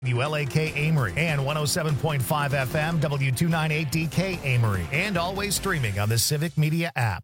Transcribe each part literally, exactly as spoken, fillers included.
W L A K Amory and one oh seven point five F M W two ninety-eight D K Amory, and always streaming on the Civic Media app.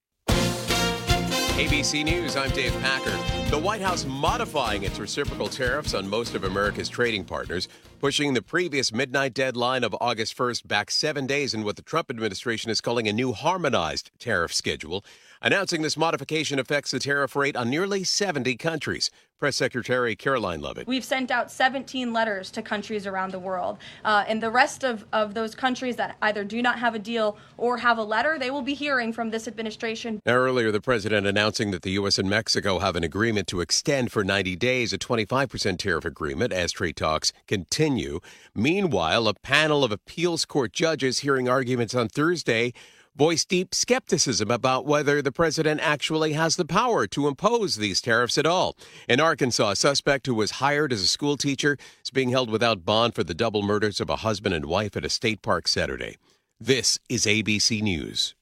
A B C News, I'm Dave Packer. The White House modifying its reciprocal tariffs on most of America's trading partners, pushing the previous midnight deadline of August first back seven days in what the Trump administration is calling a new harmonized tariff schedule. Announcing this modification affects the tariff rate on nearly seventy countries. Press Secretary Caroline Lovett. We've sent out seventeen letters to countries around the world. Uh, and the rest of, of those countries that either do not have a deal or have a letter, they will be hearing from this administration. Now, earlier, the president announcing that the U S and Mexico have an agreement to extend for ninety days a twenty-five percent tariff agreement as trade talks continue. Meanwhile, a panel of appeals court judges hearing arguments on Thursday voiced deep skepticism about whether the president actually has the power to impose these tariffs at all. In Arkansas, a suspect who was hired as a school teacher is being held without bond for the double murders of a husband and wife at a state park Saturday. This is A B C News.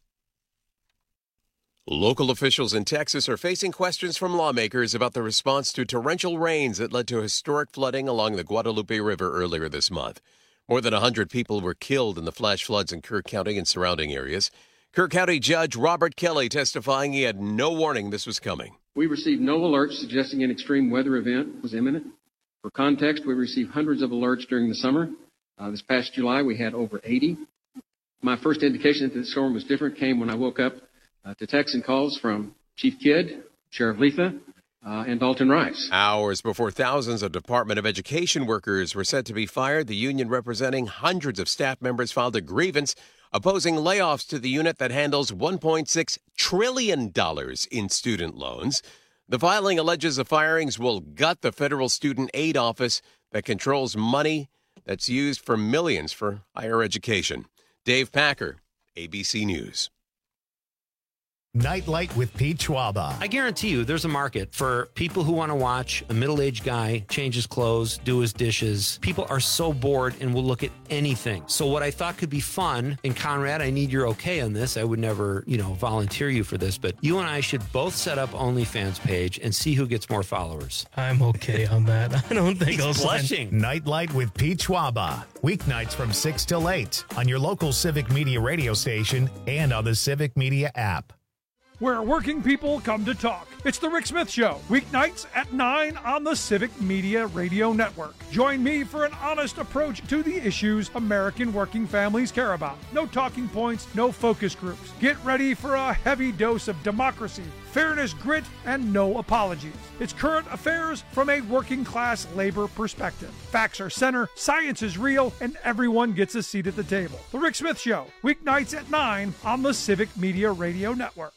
Local officials in Texas are facing questions from lawmakers about the response to torrential rains that led to historic flooding along the Guadalupe River earlier this month. More than one hundred people were killed in the flash floods in Kirk County and surrounding areas. Kirk County Judge Robert Kelly testifying he had no warning this was coming. We received no alerts suggesting an extreme weather event was imminent. For context, we received hundreds of alerts during the summer. Uh, this past July, we had over eighty. My first indication that the storm was different came when I woke up uh, to texts and calls from Chief Kidd, Sheriff Letha, Uh, and Dalton Rice. Hours before thousands of Department of Education workers were said to be fired, the union representing hundreds of staff members filed a grievance opposing layoffs to the unit that handles one point six trillion dollars in student loans. The filing alleges the firings will gut the federal student aid office that controls money that's used for millions for higher education. Dave Packer, A B C News. Nightlight with Pete Schwaba. I guarantee you there's a market for people who want to watch a middle-aged guy change his clothes, do his dishes. People are so bored and will look at anything. So what I thought could be fun, and Conrad, I need your okay on this. I would never, you know, volunteer you for this, but you and I should both set up OnlyFans page and see who gets more followers. I'm okay on that. I don't think He's I'll blushing. sign. Nightlight with Pete Schwaba. Weeknights from six till eight on your local Civic Media radio station and on the Civic Media app. Where working people come to talk. It's the Rick Smith Show, weeknights at nine on the Civic Media Radio Network. Join me for an honest approach to the issues American working families care about. No talking points, no focus groups. Get ready for a heavy dose of democracy, fairness, grit, and no apologies. It's current affairs from a working class labor perspective. Facts are center, science is real, and everyone gets a seat at the table. The Rick Smith Show, weeknights at nine on the Civic Media Radio Network.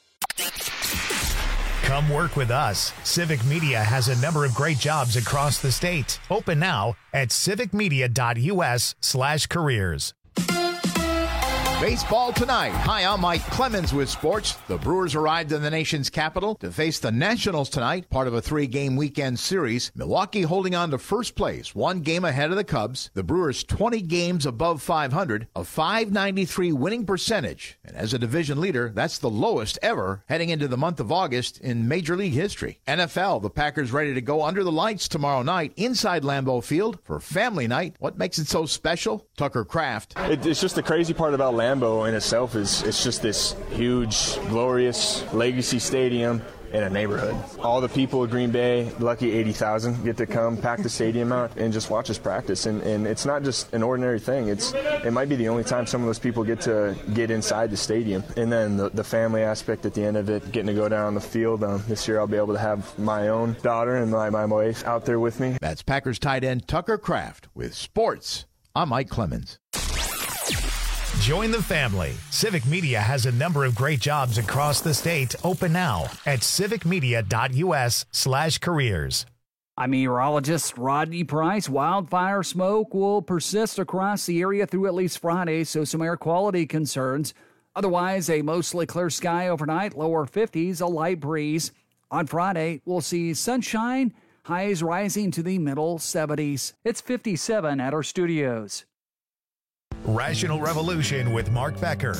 Come work with us. Civic Media has a number of great jobs across the state. Open now at civicmedia.us slash careers. Baseball tonight. Hi, I'm Mike Clemens with sports. The Brewers arrived in the nation's capital to face the Nationals tonight, part of a three-game weekend series. Milwaukee holding on to first place, one game ahead of the Cubs. The Brewers twenty games above five hundred, a five ninety-three winning percentage. And as a division leader, that's the lowest ever heading into the month of August in Major League history. N F L, the Packers ready to go under the lights tomorrow night inside Lambeau Field for family night. What makes it so special? Tucker Kraft. It, it's just the crazy part about Lambeau. Lambeau in itself is it's just this huge, glorious legacy stadium in a neighborhood. All the people of Green Bay, lucky eighty thousand, get to come pack the stadium out and just watch us practice. And, and it's not just an ordinary thing. It's it might be the only time some of those people get to get inside the stadium. And then the, the family aspect at the end of it, getting to go down the field. Um, this year I'll be able to have my own daughter and my, my wife out there with me. That's Packers tight end Tucker Kraft with sports. I'm Mike Clemens. Join the family. Civic Media has a number of great jobs across the state. Open now at civicmedia.us slash careers. I'm meteorologist Rodney Price. Wildfire smoke will persist across the area through at least Friday, so some air quality concerns. Otherwise, a mostly clear sky overnight, lower fifties, a light breeze. On Friday, we'll see sunshine, highs rising to the middle seventies. It's fifty-seven at our studios. Rational Revolution with Mark Becker.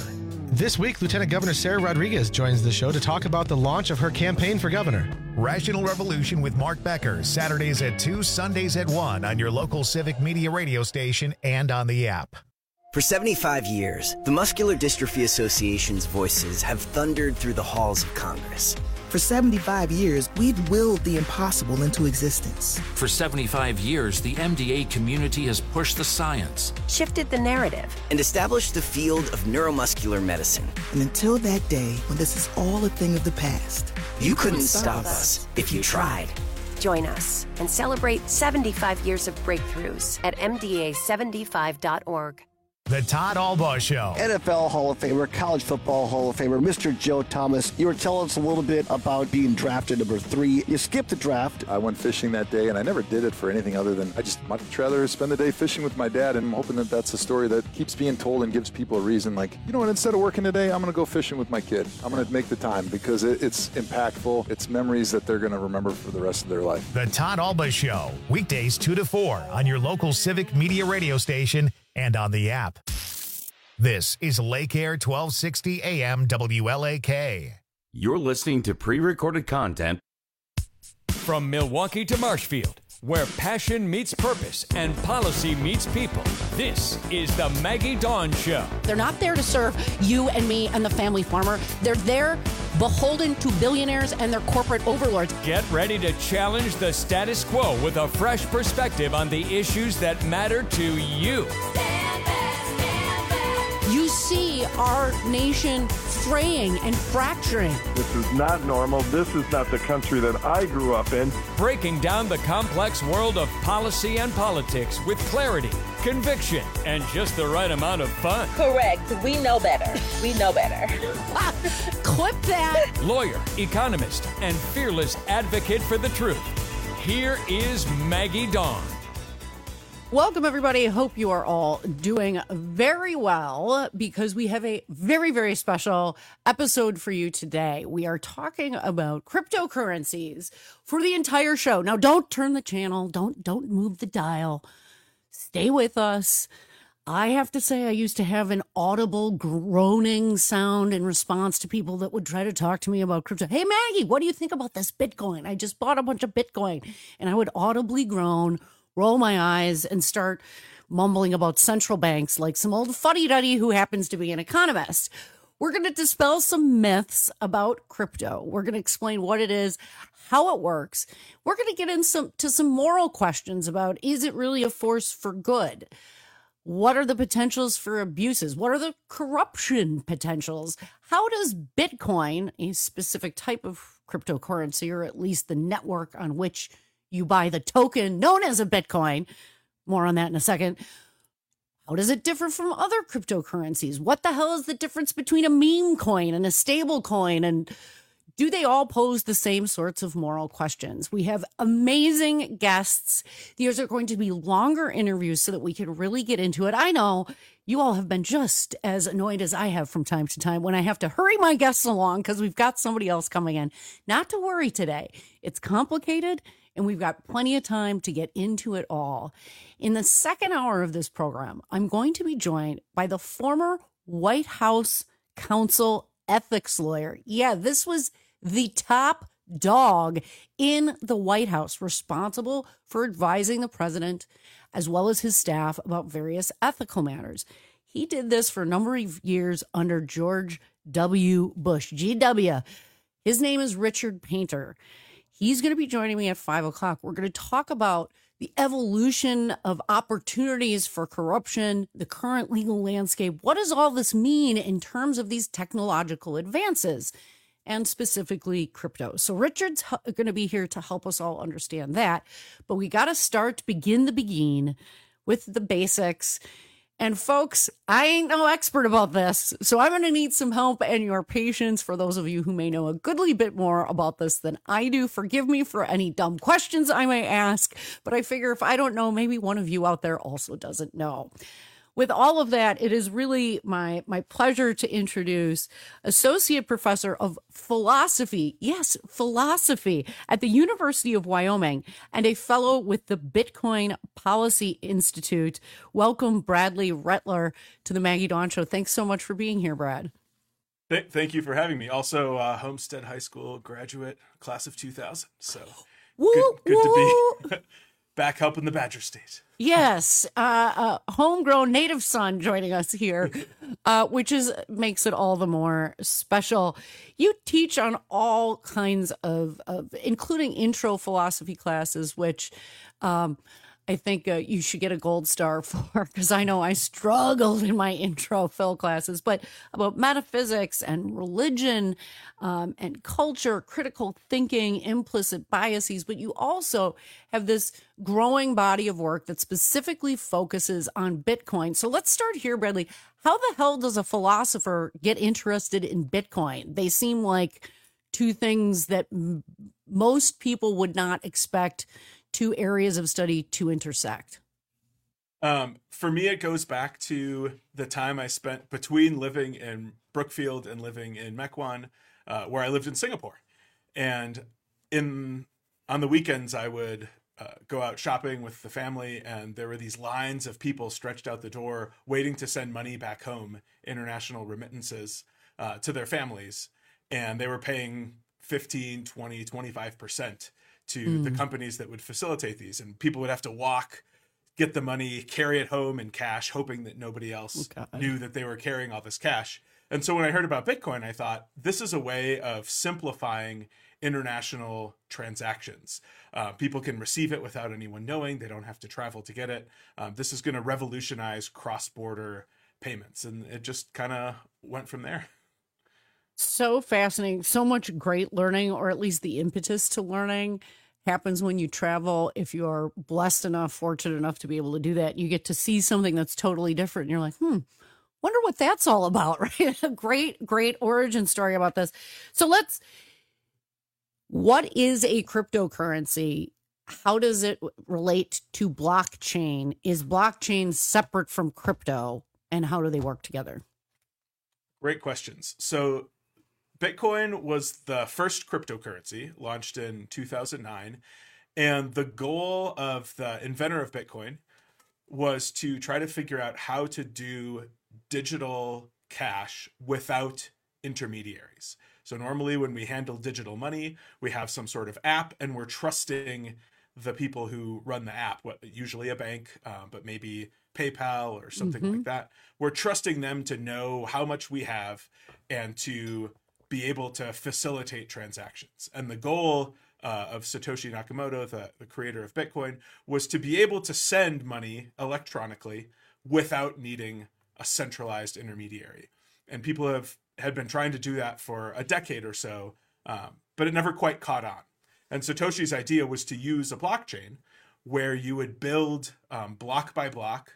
This week, Lieutenant Governor Sarah Rodriguez joins the show to talk about the launch of her campaign for governor. Rational Revolution with Mark Becker, Saturdays at two, Sundays at one on your local Civic Media radio station and on the app. For seventy-five years, the Muscular Dystrophy Association's voices have thundered through the halls of Congress. For seventy-five years, we've willed the impossible into existence. For seventy-five years, the M D A community has pushed the science, shifted the narrative, and established the field of neuromuscular medicine. And until that day, when this is all a thing of the past, you, you couldn't, couldn't stop us if you tried. Join us and celebrate seventy-five years of breakthroughs at M D A seventy-five dot org. The Todd Albaugh Show. N F L Hall of Famer, College Football Hall of Famer, Mister Joe Thomas. You were telling us a little bit about being drafted number three. You skipped the draft. I went fishing that day, and I never did it for anything other than I just much rather spend the day fishing with my dad, and I'm hoping that that's a story that keeps being told and gives people a reason. Like, you know what, instead of working today, I'm going to go fishing with my kid. I'm going to make the time because it, it's impactful. It's memories that they're going to remember for the rest of their life. The Todd Albaugh Show, weekdays two to four on your local Civic Media radio station and on the app. This is Lake Air twelve sixty A M W L A K. You're listening to pre-recorded content from Milwaukee to Marshfield, where passion meets purpose and policy meets people. This is the Maggie Dawn Show. They're not there to serve you and me and the family farmer. They're there beholden to billionaires and their corporate overlords. Get ready to challenge the status quo with a fresh perspective on the issues that matter to you. You see our nation fraying and fracturing. This is not normal. This is not the country that I grew up in. Breaking down the complex world of policy and politics with clarity, conviction, and just the right amount of fun. Correct. We know better. We know better. Clip that. Lawyer, economist, and fearless advocate for the truth. Here is Maggie Dawn. Welcome, everybody. Hope you are all doing very well because we have a very, very special episode for you today. We are talking about cryptocurrencies for the entire show. Now, don't turn the channel. Don't, don't move the dial. Stay with us. I have to say, I used to have an audible groaning sound in response to people that would try to talk to me about crypto. Hey, Maggie, what do you think about this Bitcoin? I just bought a bunch of Bitcoin. And I would audibly groan, roll my eyes, and start mumbling about central banks like some old fuddy-duddy who happens to be an economist. We're going to dispel some myths about crypto. We're going to explain what it is, how it works. We're going to get into some, to some moral questions about, is it really a force for good? What are the potentials for abuses? What are the corruption potentials? How does Bitcoin, a specific type of cryptocurrency, or at least the network on which you buy the token known as a Bitcoin, more on that in a second. How does it differ from other cryptocurrencies? What the hell is the difference between a meme coin and a stable coin? And do they all pose the same sorts of moral questions? We have amazing guests. These are going to be longer interviews so that we can really get into it. I know you all have been just as annoyed as I have from time to time when I have to hurry my guests along because we've got somebody else coming in. Not to worry today. It's complicated, and we've got plenty of time to get into it all. In the second hour of this program, I'm going to be joined by the former White House counsel ethics lawyer. Yeah, this was the top dog in the White House, responsible for advising the president as well as his staff about various ethical matters. He did this for a number of years under George W. Bush, G W. His name is Richard Painter. He's going to be joining me at five o'clock. We're going to talk about the evolution of opportunities for corruption, the current legal landscape. What does all this mean in terms of these technological advances, and specifically crypto? So Richard's going to be here to help us all understand that. But we got to start, begin the begin with the basics. And folks, I ain't no expert about this, so I'm going to need some help and your patience for those of you who may know a goodly bit more about this than I do. Forgive me for any dumb questions I may ask, but I figure if I don't know, maybe one of you out there also doesn't know. With all of that, it is really my, my pleasure to introduce Associate Professor of Philosophy, yes, philosophy, at the University of Wyoming, and a fellow with the Bitcoin Policy Institute. Welcome, Bradley Rettler, to the Maggie Dawn Show. Thanks so much for being here, Brad. Th- thank you for having me. Also, uh, Homestead High School graduate, class of two thousand. So woo, good, good woo. to be back helping the Badger State. Yes, uh, uh, homegrown native son joining us here, uh, which is makes it all the more special. You teach on all kinds of, of including intro philosophy classes, which um, I think uh, you should get a gold star for, because I know I struggled in my intro phil classes, but about metaphysics and religion um, and culture, critical thinking, implicit biases. But you also have this growing body of work that specifically focuses on Bitcoin. So let's start here, Bradley. How the hell does a philosopher get interested in Bitcoin? They seem like two things that m- most people would not expect two areas of study to intersect. Um, for me, it goes back to the time I spent between living in Brookfield and living in Mequon, uh, where I lived in Singapore. And in on the weekends, I would uh, go out shopping with the family, and there were these lines of people stretched out the door waiting to send money back home, international remittances, uh, to their families. And they were paying fifteen, twenty, twenty-five percent to mm. the companies that would facilitate these. And people would have to walk, get the money, carry it home in cash, hoping that nobody else oh, knew that they were carrying all this cash. And so when I heard about Bitcoin, I thought, this is a way of simplifying international transactions. Uh, people can receive it without anyone knowing. They don't have to travel to get it. Um, this is going to revolutionize cross-border payments. And it just kind of went from there. So fascinating. So much great learning, or at least the impetus to learning, happens when you travel. If you're blessed enough, fortunate enough to be able to do that, you get to see something that's totally different. And you're like, hmm, wonder what that's all about, right? A great, great origin story about this. So let's, what is a cryptocurrency? How does it relate to blockchain? Is blockchain separate from crypto, and how do they work together? Great questions. So Bitcoin was the first cryptocurrency launched in two thousand nine. And the goal of the inventor of Bitcoin was to try to figure out how to do digital cash without intermediaries. So normally when we handle digital money, we have some sort of app, and we're trusting the people who run the app, what usually a bank, uh, but maybe PayPal or something mm-hmm. like that. We're trusting them to know how much we have and to be able to facilitate transactions. And the goal uh, of Satoshi Nakamoto, the, the creator of Bitcoin, was to be able to send money electronically without needing a centralized intermediary. And people have had been trying to do that for a decade or so, um, but it never quite caught on. And Satoshi's idea was to use a blockchain where you would build um, block by block,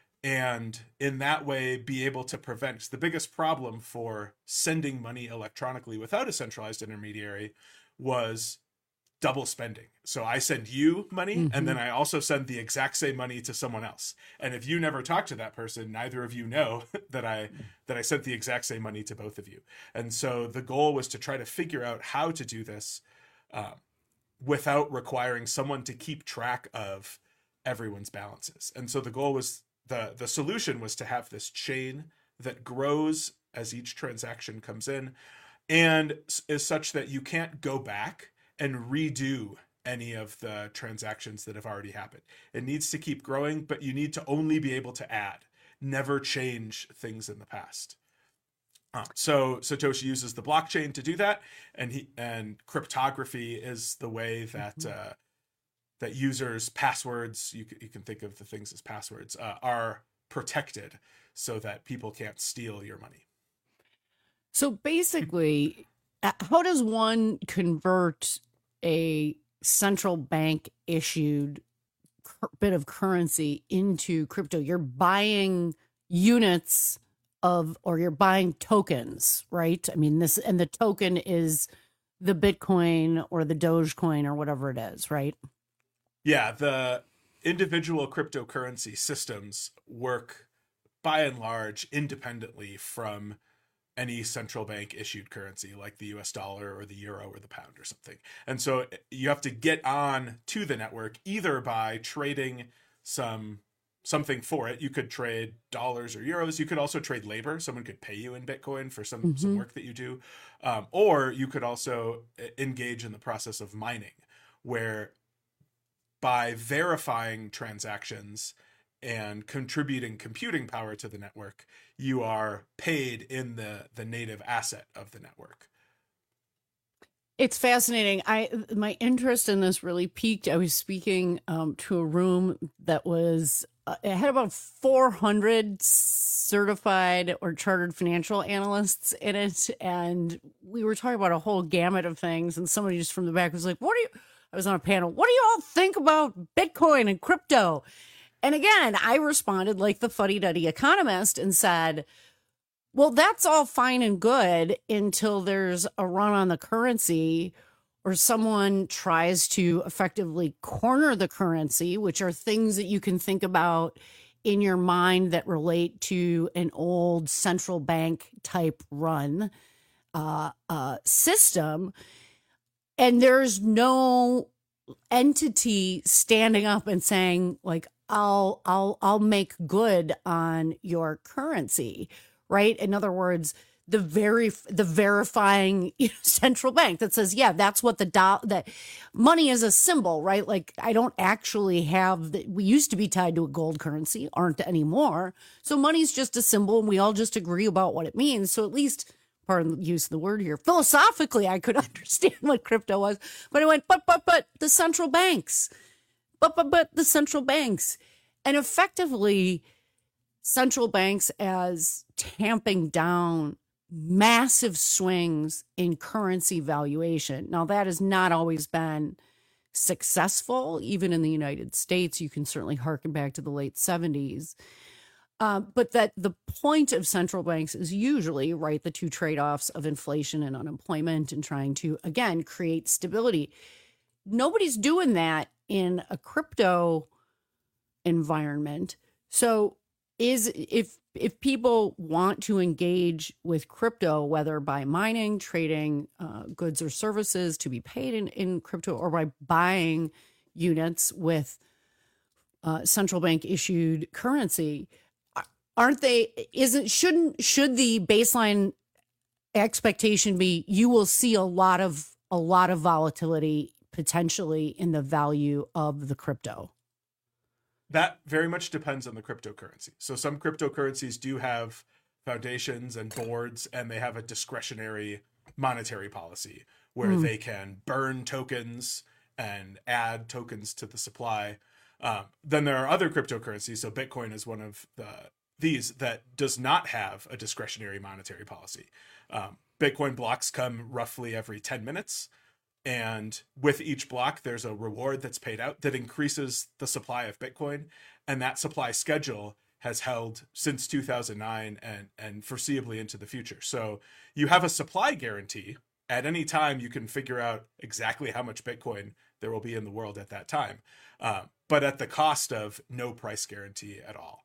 and in that way be able to prevent the biggest problem for sending money electronically without a centralized intermediary was double spending. So I send you money, mm-hmm. and then I also send the exact same money to someone else. And if you never talk to that person, neither of you know that I that I sent the exact same money to both of you. And so the goal was to try to figure out how to do this uh, without requiring someone to keep track of everyone's balances. And so the goal was The, the solution was to have this chain that grows as each transaction comes in, and is such that you can't go back and redo any of the transactions that have already happened. It needs to keep growing, but you need to only be able to add, never change things in the past. Uh, so Satoshi uses the blockchain to do that, and he and cryptography is the way that mm-hmm. uh, that users' passwords, you, you can think of the things as passwords, uh, are protected so that people can't steal your money. So basically, how does one convert a central bank issued bit of currency into crypto? You're buying units of, or you're buying tokens, right? I mean, this, and the token is the Bitcoin or the Dogecoin or whatever it is, right? Yeah, the individual cryptocurrency systems work by and large independently from any central bank issued currency like the U S dollar or the euro or the pound or something. And so you have to get on to the network either by trading some something for it. You could trade dollars or euros. You could also trade labor. Someone could pay you in Bitcoin for some, mm-hmm. some work that you do. Um, or you could also engage in the process of mining, where by verifying transactions and contributing computing power to the network, you are paid in the, the native asset of the network. It's fascinating. I my interest in this really peaked. I was speaking um, to a room that was uh, it had about four hundred certified or chartered financial analysts in it, and we were talking about a whole gamut of things. And somebody just from the back was like, "What do you?" I was on a panel. What do you all think about Bitcoin and crypto? And again, I responded like the fuddy-duddy economist and said, well, that's all fine and good until there's a run on the currency or someone tries to effectively corner the currency, which are things that you can think about in your mind that relate to an old central bank type run uh, uh, system. And there's no entity standing up and saying, like, I'll I'll I'll make good on your currency. Right. In other words, the very the verifying you know, central bank that says, yeah, that's what the do- that money is a symbol. Right. Like I don't actually have the, we used to be tied to a gold currency, aren't anymore. So money's just a symbol and we all just agree about what it means. So at least, pardon the use of the word here, philosophically, I could understand what crypto was. But I went, but, but, but the central banks, but, but, but the central banks. And effectively, central banks as tamping down massive swings in currency valuation. Now, that has not always been successful, even in the United States. You can certainly harken back to the late seventies. Uh, but that the point of central banks is usually, right, the two trade-offs of inflation and unemployment and trying to, again, create stability. Nobody's doing that in a crypto environment. So is if if people want to engage with crypto, whether by mining, trading uh, goods or services to be paid in, in crypto, or by buying units with uh, central bank issued currency, aren't they, isn't, shouldn't, should the baseline expectation be you will see a lot of, a lot of volatility potentially in the value of the crypto? That very much depends on the cryptocurrency. So some cryptocurrencies do have foundations and boards, and they have a discretionary monetary policy where mm. they can burn tokens and add tokens to the supply. Um, then there are other cryptocurrencies. So Bitcoin is one of the, these that does not have a discretionary monetary policy. Um, Bitcoin blocks come roughly every ten minutes. And with each block, there's a reward that's paid out that increases the supply of Bitcoin. And that supply schedule has held since two thousand nine and, and foreseeably into the future. So you have a supply guarantee. At any time, you can figure out exactly how much Bitcoin there will be in the world at that time, uh, but at the cost of no price guarantee at all.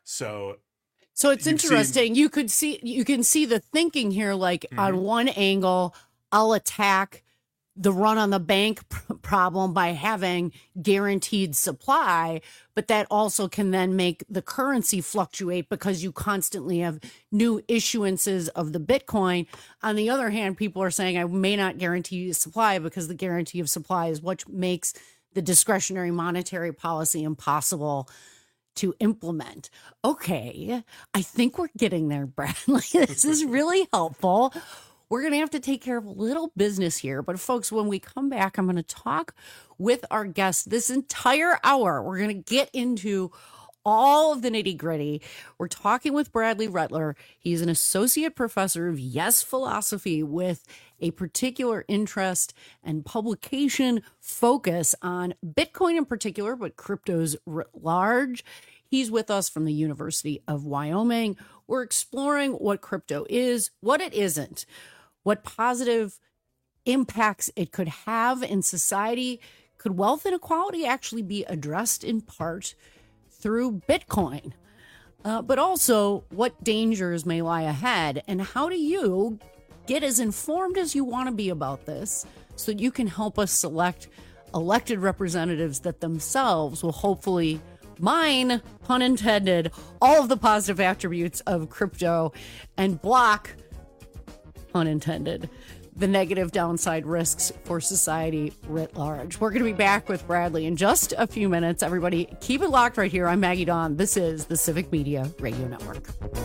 So so it's interesting. Seen... You could see, you can see the thinking here, like mm-hmm. on one angle, I'll attack the run on the bank problem by having guaranteed supply, but that also can then make the currency fluctuate because you constantly have new issuances of the Bitcoin. On the other hand, people are saying I may not guarantee supply because the guarantee of supply is what makes the discretionary monetary policy impossible to implement. Okay, I think we're getting there, Bradley. This is really helpful. We're going to have to take care of a little business here. But folks, when we come back, I'm going to talk with our guests this entire hour. We're going to get into all of the nitty gritty. We're talking with Bradley Rettler. He's an associate professor of Yes philosophy with a particular interest and publication focus on Bitcoin in particular, but cryptos writ large. He's with us from the University of Wyoming. We're exploring what crypto is, what it isn't, what positive impacts it could have in society. Could wealth inequality actually be addressed in part through Bitcoin? Uh, but also, what dangers may lie ahead, and how do you get as informed as you want to be about this so that you can help us select elected representatives that themselves will hopefully mine, pun intended, all of the positive attributes of crypto and block, pun intended, the negative downside risks for society writ large. We're going to be back with Bradley in just a few minutes. Everybody, keep it locked right here. I'm Maggie Dawn. This is the Civic Media Radio Network.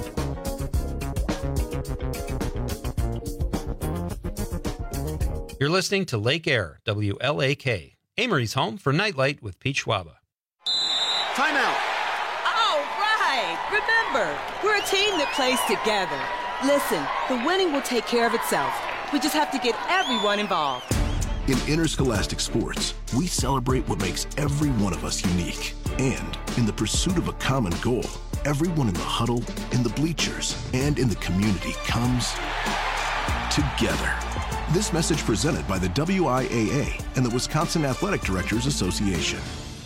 You're listening to Lake Air, W L A K, Amory's home for Nightlight with Pete Schwaba. Timeout. All right. Remember, we're a team that plays together. Listen, the winning will take care of itself. We just have to get everyone involved. In interscholastic sports, we celebrate what makes every one of us unique. And in the pursuit of a common goal, everyone in the huddle, in the bleachers, and in the community comes together. This message presented by the W I A A and the Wisconsin Athletic Directors Association.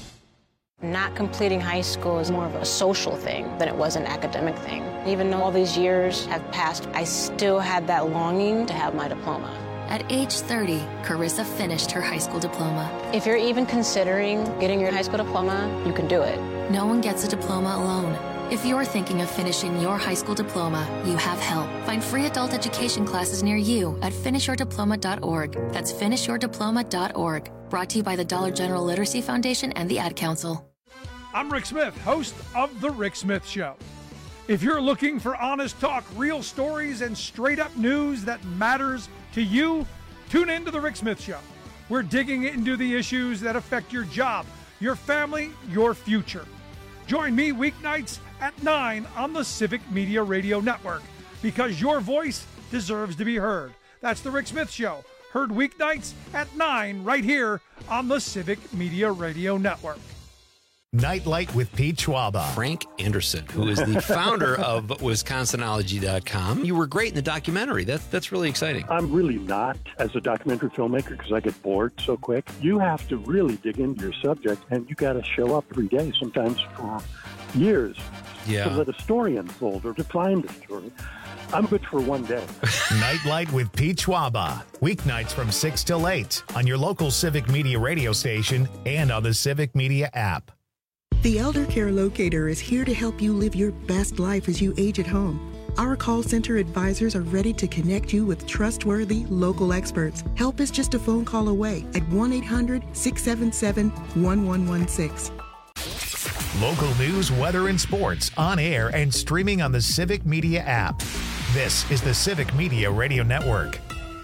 Not completing high school is more of a social thing than it was an academic thing. Even though all these years have passed, I still had that longing to have my diploma. At age thirty, Carissa finished her high school diploma. If you're even considering getting your high school diploma, you can do it. No one gets a diploma alone. If you're thinking of finishing your high school diploma, you have help. Find free adult education classes near you at finish your diploma dot org. That's finish your diploma dot org. Brought to you by the Dollar General Literacy Foundation and the Ad Council. I'm Rick Smith, host of The Rick Smith Show. If you're looking for honest talk, real stories, and straight-up news that matters to you, tune in to The Rick Smith Show. We're digging into the issues that affect your job, your family, your future. Join me weeknights at nine on the Civic Media Radio Network, because your voice deserves to be heard. That's The Rick Smith Show, heard weeknights at nine right here on the Civic Media Radio Network. Nightlight with Pete Schwaba. Frank Anderson, who is the founder of Wisconsinology dot com. You were great in the documentary. That's, that's really exciting. I'm really not as a documentary filmmaker because I get bored so quick. You have to really dig into your subject, and you got to show up every day, sometimes for years, yeah. to let a story unfold or to find a story. I'm good for one day. Nightlight with Pete Schwaba. Weeknights from six till eight on your local Civic Media radio station and on the Civic Media app. The Elder Care Locator is here to help you live your best life as you age at home. Our call center advisors are ready to connect you with trustworthy local experts. Help is just a phone call away at one eight hundred, six seven seven, one one one six. Local news, weather, and sports on air and streaming on the Civic Media app. This is the Civic Media Radio Network.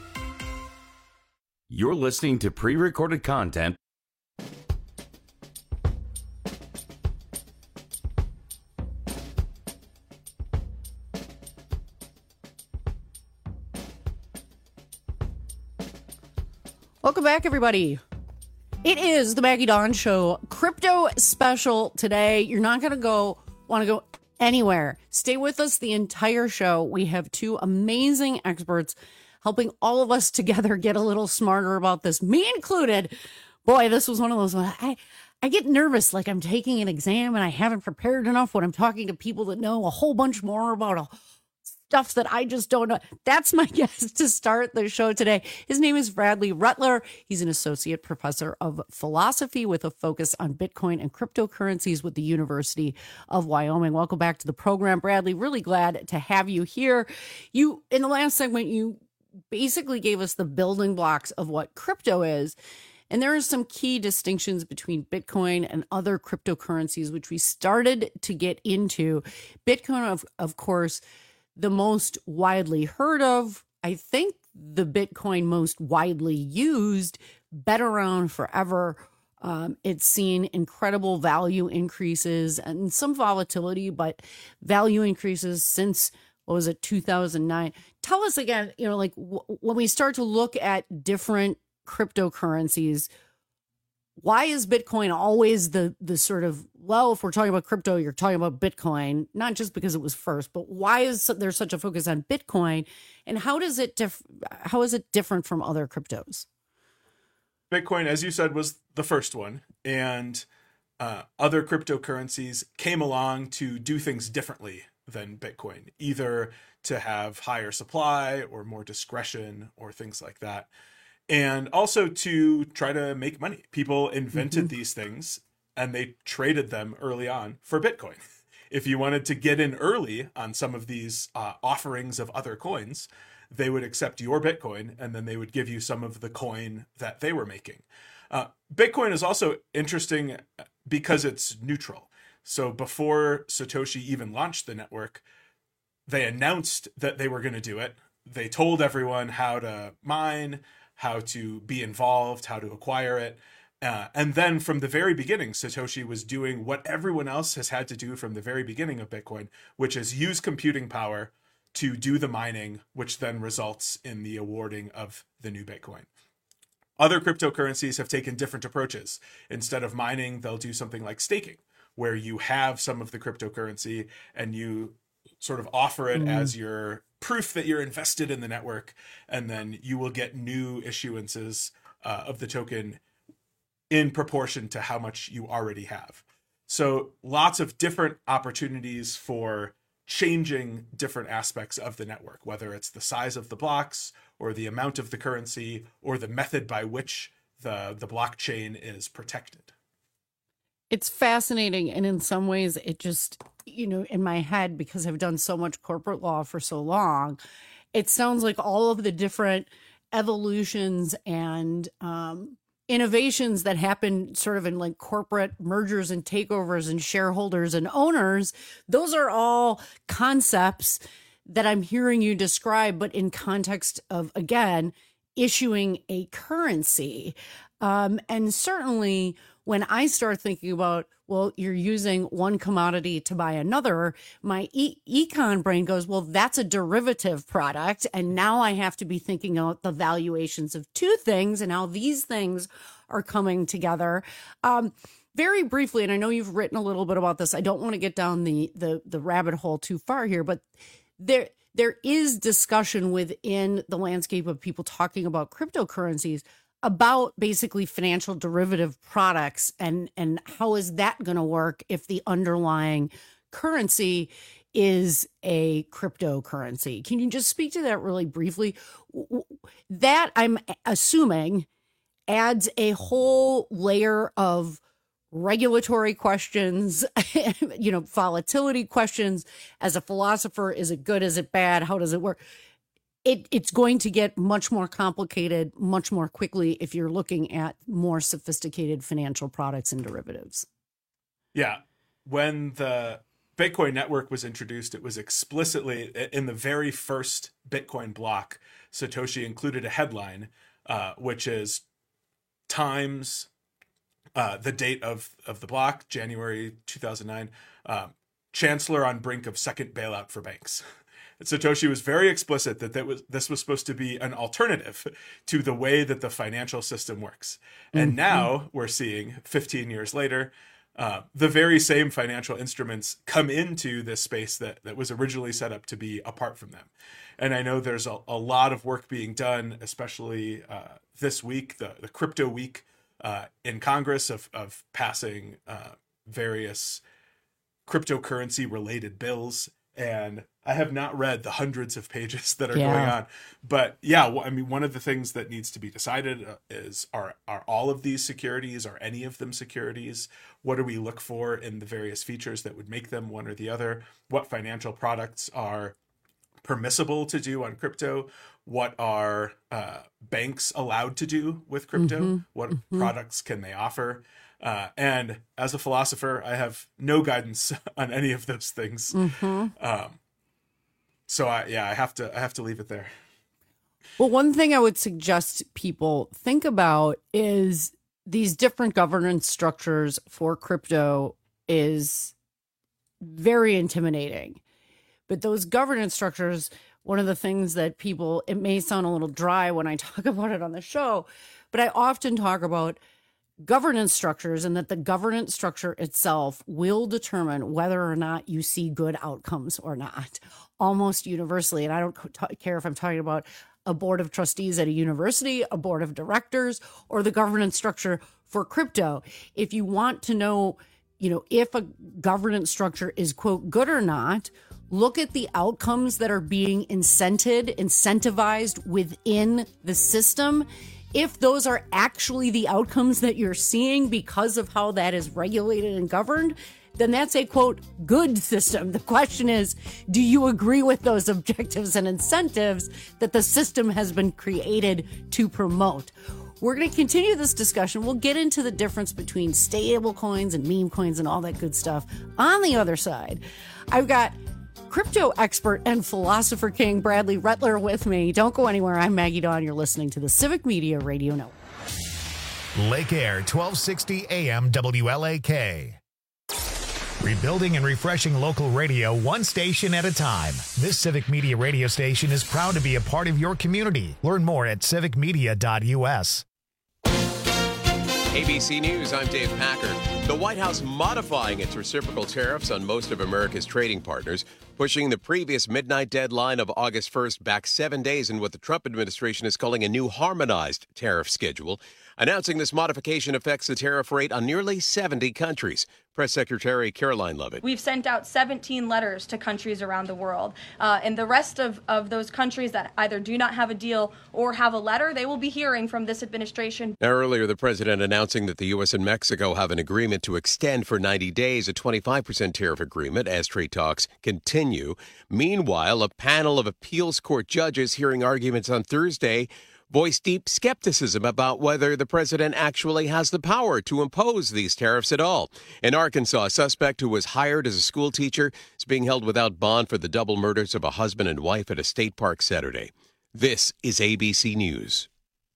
You're listening to pre-recorded content. Welcome back, everybody. It is the Maggie Dawn Show crypto special today. You're not going to go want to go anywhere. Stay with us the entire show. We have two amazing experts helping all of us together get a little smarter about this, me included. Boy, this was one of those, I, I get nervous like I'm taking an exam and I haven't prepared enough when I'm talking to people that know a whole bunch more about a stuff that I just don't know. That's my guest to start the show today. His name is Bradley Rutler. He's an associate professor of philosophy with a focus on Bitcoin and cryptocurrencies with the University of Wyoming. Welcome back to the program, Bradley. Really glad to have you here. You, in the last segment, you basically gave us the building blocks of what crypto is. And there are some key distinctions between Bitcoin and other cryptocurrencies, which we started to get into. Bitcoin, of, of course, the most widely heard of, I think the Bitcoin most widely used, been around forever. Um, it's seen incredible value increases and some volatility, but value increases since, what was it, two thousand nine. Tell us again, you know, like w- when we start to look at different cryptocurrencies, why is Bitcoin always the the sort of, well, if we're talking about crypto, you're talking about Bitcoin, not just because it was first, but why is there such a focus on Bitcoin, and how does it dif- how is it different from other cryptos? Bitcoin, as you said, was the first one, and uh, other cryptocurrencies came along to do things differently than Bitcoin, either to have higher supply or more discretion or things like that. And also to try to make money. People invented mm-hmm. these things and they traded them early on for Bitcoin. If you wanted to get in early on some of these uh, offerings of other coins, they would accept your Bitcoin, and then they would give you some of the coin that they were making. Uh, Bitcoin is also interesting because it's neutral. So before Satoshi even launched the network, they announced that they were going to do it. They told everyone how to mine, how to be involved, how to acquire it. Uh, and then from the very beginning, Satoshi was doing what everyone else has had to do from the very beginning of Bitcoin, which is use computing power to do the mining, which then results in the awarding of the new Bitcoin. Other cryptocurrencies have taken different approaches. Instead of mining, they'll do something like staking, where you have some of the cryptocurrency and you sort of offer it mm. as your proof that you're invested in the network, and then you will get new issuances uh, of the token in proportion to how much you already have. So lots of different opportunities for changing different aspects of the network, whether it's the size of the blocks or the amount of the currency or the method by which the, the blockchain is protected. It's fascinating. And in some ways, it just, you know, in my head, because I've done so much corporate law for so long, it sounds like all of the different evolutions and um, innovations that happen sort of in like corporate mergers and takeovers and shareholders and owners, those are all concepts that I'm hearing you describe, but in context of, again, issuing a currency. Um, and certainly when I start thinking about, well, you're using one commodity to buy another, my e- econ brain goes, well, that's a derivative product. And now I have to be thinking about the valuations of two things and how these things are coming together. Um, very briefly, and I know you've written a little bit about this, I don't want to get down the, the, the rabbit hole too far here, but there, there is discussion within the landscape of people talking about cryptocurrencies about basically financial derivative products and, and how is that going to work if the underlying currency is a cryptocurrency. Can you just speak to that really briefly? That, I'm assuming, adds a whole layer of regulatory questions, you know, volatility questions. As a philosopher, is it good? Is it bad? How does it work? It, it's going to get much more complicated, much more quickly if you're looking at more sophisticated financial products and derivatives. Yeah. When the Bitcoin network was introduced, it was explicitly in the very first Bitcoin block, Satoshi included a headline, uh, which is times uh, the date of, of the block, January two thousand nine, uh, Chancellor on brink of second bailout for banks. Satoshi was very explicit that, that was, this was supposed to be an alternative to the way that the financial system works. And mm-hmm. now we're seeing, fifteen years later, uh, the very same financial instruments come into this space that, that was originally set up to be apart from them. And I know there's a, a lot of work being done, especially uh, this week, the, the crypto week uh, in Congress of, of passing uh, various cryptocurrency related bills. And I have not read the hundreds of pages that are yeah. going on, but yeah, I mean, one of the things that needs to be decided is, are, are all of these securities, are any of them securities? What do we look for in the various features that would make them one or the other? What financial products are permissible to do on crypto? What are uh, banks allowed to do with crypto? Mm-hmm. What mm-hmm. products can they offer? Uh, and as a philosopher, I have no guidance on any of those things. Mm-hmm. Um, so I, yeah, I have to, I have to leave it there. Well, one thing I would suggest people think about is these different governance structures for crypto is very intimidating. But those governance structures, one of the things that people, it may sound a little dry when I talk about it on the show, but I often talk about governance structures and that the governance structure itself will determine whether or not you see good outcomes or not, almost universally. And I don't t- care if I'm talking about a board of trustees at a university, a board of directors, or the governance structure for crypto. If you want to know, you know, if a governance structure is, quote, good or not, look at the outcomes that are being incented, incentivized within the system. if those are actually the outcomes that you're seeing because of how that is regulated and governed, then that's a, quote, good system. The question is, do you agree with those objectives and incentives that the system has been created to promote? We're going to continue this discussion. We'll get into the difference between stable coins and meme coins and all that good stuff on the other side. I've got crypto expert and philosopher king Bradley Rettler with me. Don't go anywhere. I'm Maggie Dawn. You're listening to the Civic Media Radio Network. Lake Air, twelve sixty A M W L A K. Rebuilding and refreshing local radio one station at a time. This Civic Media radio station is proud to be a part of your community. Learn more at civic media dot u s. A B C News, I'm Dave Packer. The White House modifying its reciprocal tariffs on most of America's trading partners, pushing the previous midnight deadline of August first back seven days in what the Trump administration is calling a new harmonized tariff schedule. Announcing this modification affects the tariff rate on nearly seventy countries. Press Secretary Caroline Lovett. We've sent out seventeen letters to countries around the world. Uh, and the rest of, of those countries that either do not have a deal or have a letter, they will be hearing from this administration. Now, earlier, the president announcing that the U S and Mexico have an agreement to extend for ninety days a twenty-five percent tariff agreement as trade talks continue. Meanwhile, a panel of appeals court judges hearing arguments on Thursday voiced deep skepticism about whether the president actually has the power to impose these tariffs at all. In Arkansas, a suspect who was hired as a school teacher is being held without bond for the double murders of a husband and wife at a state park Saturday. This is A B C News.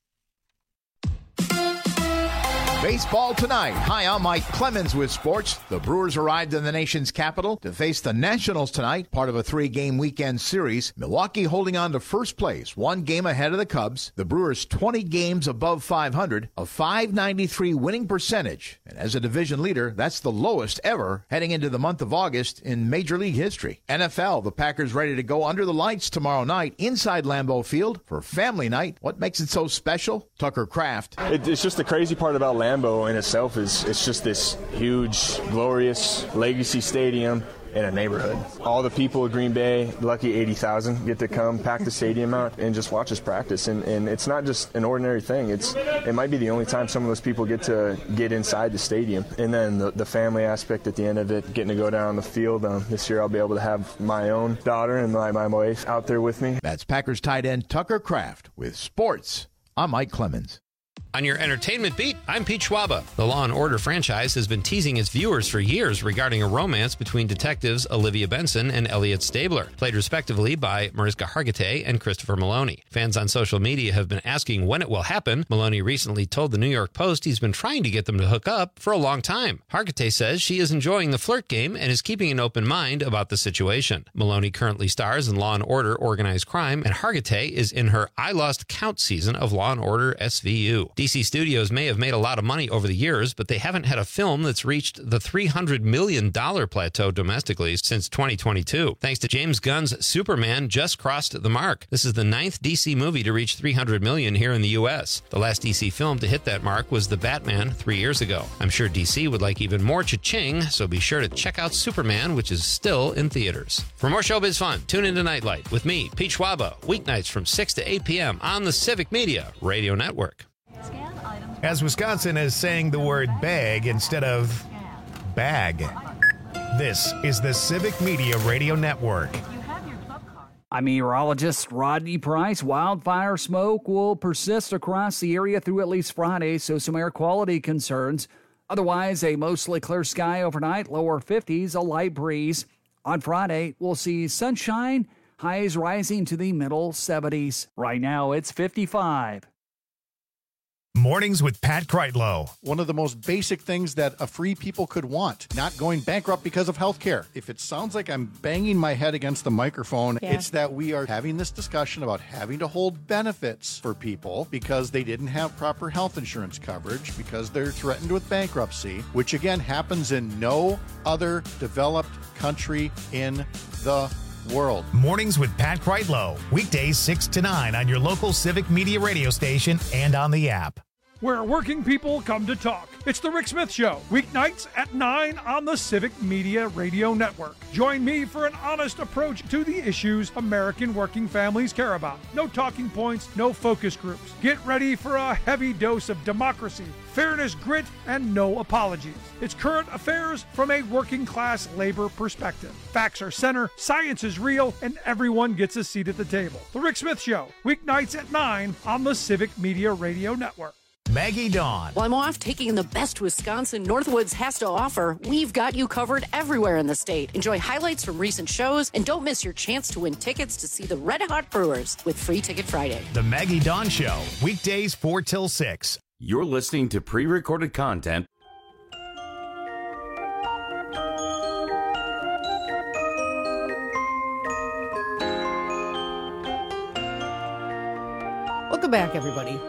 Baseball tonight. Hi, I'm Mike Clemens with sports. The Brewers arrived in the nation's capital to face the Nationals tonight, part of a three-game weekend series. Milwaukee holding on to first place, one game ahead of the Cubs. The Brewers twenty games above five hundred, a five ninety-three winning percentage. And as a division leader, that's the lowest ever heading into the month of August in Major League history. N F L, the Packers ready to go under the lights tomorrow night inside Lambeau Field for family night. What makes it so special? Tucker Kraft. It, it's just the crazy part about Lambeau. Lambeau in itself is it's just this huge, glorious legacy stadium in a neighborhood. All the people of Green Bay, lucky eighty thousand, get to come pack the stadium out and just watch us practice. And, and it's not just an ordinary thing. It's it might be the only time some of those people get to get inside the stadium. And then the, the family aspect at the end of it, getting to go down the field. Um, this year I'll be able to have my own daughter and my, my wife out there with me. That's Packers tight end Tucker Kraft with sports. I'm Mike Clemens. On your entertainment beat, I'm Pete Schwaba. The Law and Order franchise has been teasing its viewers for years regarding a romance between detectives Olivia Benson and Elliot Stabler, played respectively by Mariska Hargitay and Christopher Maloney. Fans on social media have been asking when it will happen. Maloney recently told the New York Post he's been trying to get them to hook up for a long time. Hargitay says she is enjoying the flirt game and is keeping an open mind about the situation. Maloney currently stars in Law and Order Organized Crime, and Hargitay is in her I Lost Count season of Law and Order S V U. D C Studios may have made a lot of money over the years, but they haven't had a film that's reached the three hundred million dollars plateau domestically since twenty twenty-two. Thanks to James Gunn's Superman just crossed the mark. This is the ninth D C movie to reach three hundred million dollars here in the U S. The last D C film to hit that mark was The Batman three years ago. I'm sure D C would like even more cha-ching, so be sure to check out Superman, which is still in theaters. For more showbiz fun, tune into Nightlight with me, Pete Schwaba, weeknights from six to eight p.m. on the Civic Media Radio Network. As Wisconsin is saying the word bag instead of bag. This is the Civic Media Radio Network. I'm meteorologist Rodney Price. Wildfire smoke will persist across the area through at least Friday, so some air quality concerns. Otherwise, a mostly clear sky overnight, lower fifties, a light breeze. On Friday, we'll see sunshine, highs rising to the middle seventies. Right now, it's fifty-five. Mornings with Pat Kreitlow. One of the most basic things that a free people could want, not going bankrupt because of health care. If it sounds like I'm banging my head against the microphone, yeah. It's that we are having this discussion about having to hold benefits for people because they didn't have proper health insurance coverage, because they're threatened with bankruptcy, which again happens in no other developed country in the world. Mornings with Pat Kreitlow. Weekdays six to nine on your local Civic Media radio station and on the app. where working people come to talk. It's the Rick Smith Show, weeknights at nine on the Civic Media Radio Network. Join me for an honest approach to the issues American working families care about. No talking points, no focus groups. Get ready for a heavy dose of democracy, fairness, grit, and no apologies. It's current affairs from a working class labor perspective. Facts are center, science is real, and everyone gets a seat at the table. The Rick Smith Show, weeknights at nine on the Civic Media Radio Network. Maggie Dawn. While I'm off taking in the best Wisconsin Northwoods has to offer, we've got you covered everywhere in the state. Enjoy highlights from recent shows and don't miss your chance to win tickets to see the Red Hot Brewers with Free Ticket Friday. The Maggie Dawn Show, weekdays four till six. You're listening to pre-recorded content. Welcome back, everybody.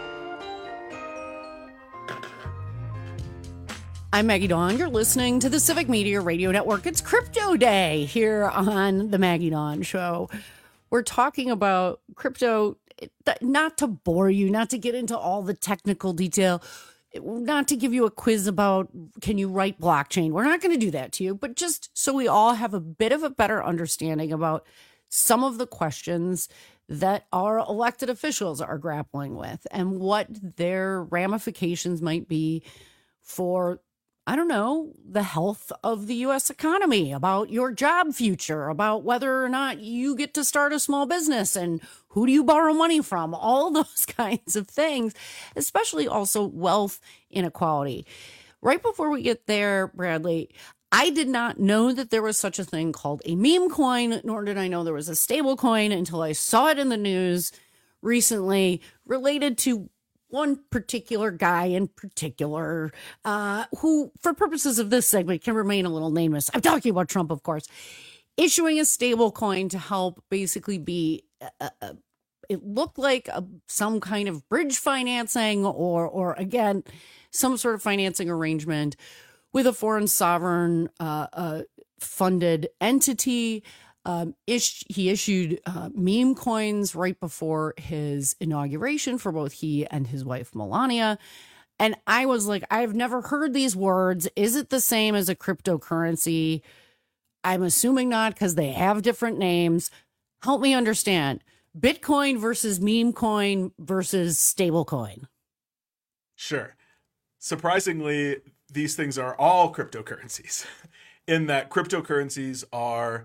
I'm Maggie Dawn. You're listening to the Civic Media Radio Network. It's Crypto Day here on the Maggie Dawn Show. We're talking about crypto, not to bore you, not to get into all the technical detail, not to give you a quiz about can you write blockchain. We're not going to do that to you, but just so we all have a bit of a better understanding about some of the questions that our elected officials are grappling with and what their ramifications might be for, I don't know, the health of the U S economy, about your job future, about whether or not you get to start a small business and who do you borrow money from, all those kinds of things, especially also wealth inequality. Right before we get there, Bradley, I did not know that there was such a thing called a meme coin, nor did I know there was a stable coin until I saw it in the news recently related to one particular guy in particular, uh, who, for purposes of this segment, can remain a little nameless. I'm talking about Trump, of course, issuing a stable coin to help basically be, a, a, it looked like a, some kind of bridge financing or, or again, some sort of financing arrangement with a foreign sovereign uh, uh, funded entity. Um, ish, he issued uh, meme coins right before his inauguration for both he and his wife, Melania. And I was like, I've never heard these words. Is it the same as a cryptocurrency? I'm assuming not because they have different names. Help me understand. Bitcoin versus meme coin versus stablecoin. Sure. Surprisingly, these things are all cryptocurrencies in that cryptocurrencies are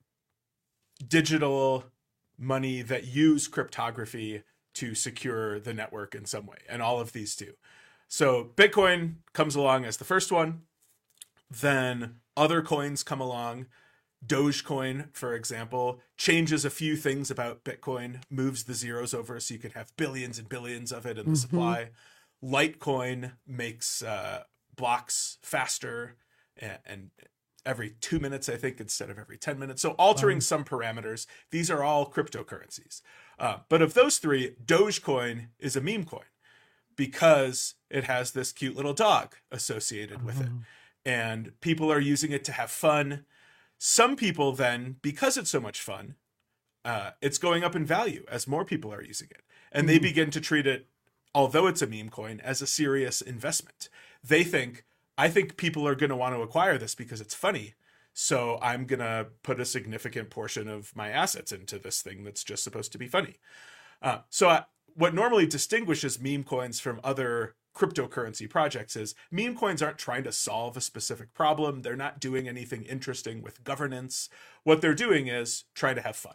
digital money that use cryptography to secure the network in some way, and all of these do. So Bitcoin comes along as the first one, then other coins come along. Dogecoin, for example, changes a few things about Bitcoin, moves the zeros over so you can have billions and billions of it in the mm-hmm. supply. Litecoin makes uh, blocks faster and, and every two minutes, I think, instead of every ten minutes. So altering um, some parameters. These are all cryptocurrencies. Uh, but of those three, Dogecoin is a meme coin because it has this cute little dog associated uh-huh. with it. And people are using it to have fun. Some people then, because it's so much fun, uh, it's going up in value as more people are using it. And mm-hmm. they begin to treat it, although it's a meme coin, as a serious investment. They think, I think people are going to want to acquire this because it's funny. So I'm going to put a significant portion of my assets into this thing that's just supposed to be funny. Uh, so I, what normally distinguishes meme coins from other cryptocurrency projects is meme coins aren't trying to solve a specific problem. They're not doing anything interesting with governance. What they're doing is trying to have fun.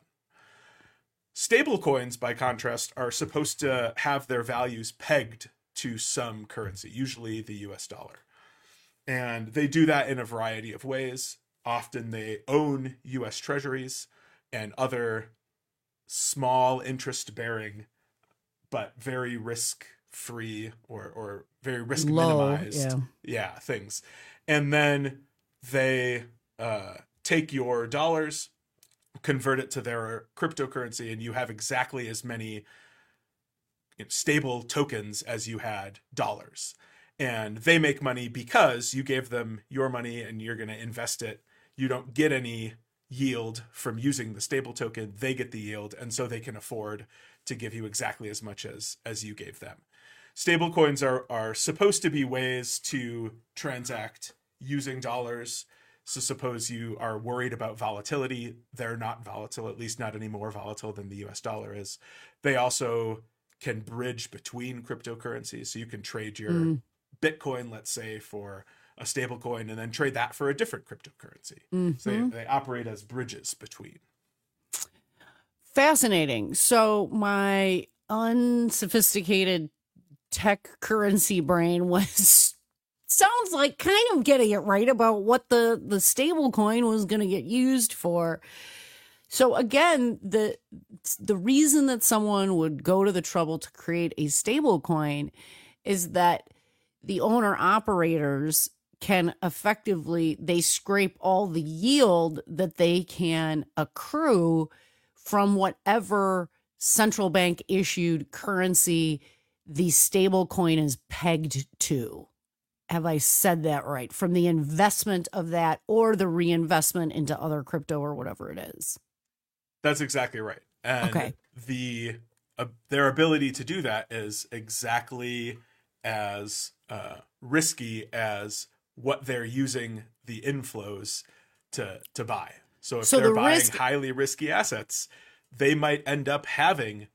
Stable coins, by contrast, are supposed to have their values pegged to some currency, usually the U S dollar. And they do that in a variety of ways. Often they own U S treasuries and other small interest bearing, but very risk free or, or very risk Low, minimized. Yeah. yeah, things. And then they uh, take your dollars, convert it to their cryptocurrency, and you have exactly as many you know, stable tokens as you had dollars. And they make money because you gave them your money and you're going to invest it. You don't get any yield from using the stable token. They get the yield, and so they can afford to give you exactly as much as as you gave them. stablecoins are are supposed to be ways to transact using dollars. So suppose you are worried about volatility, they're not volatile, at least not any more volatile than the U S dollar is. They also can bridge between cryptocurrencies. So you can trade your mm. Bitcoin, let's say, for a stable coin and then trade that for a different cryptocurrency. Mm-hmm. So they, they operate as bridges between. Fascinating. So my unsophisticated tech currency brain was sounds like kind of getting it right about what the, the stable coin was going to get used for. So again, the the reason that someone would go to the trouble to create a stable coin is that the owner operators can effectively, they scrape all the yield that they can accrue from whatever central bank issued currency the stable coin is pegged to. Have I said that right? From the investment of that or the reinvestment into other crypto or whatever it is. That's exactly right. And okay. the uh, their ability to do that is exactly as uh, risky as what they're using the inflows to to buy. So if so they're the buying risk- highly risky assets, they might end up having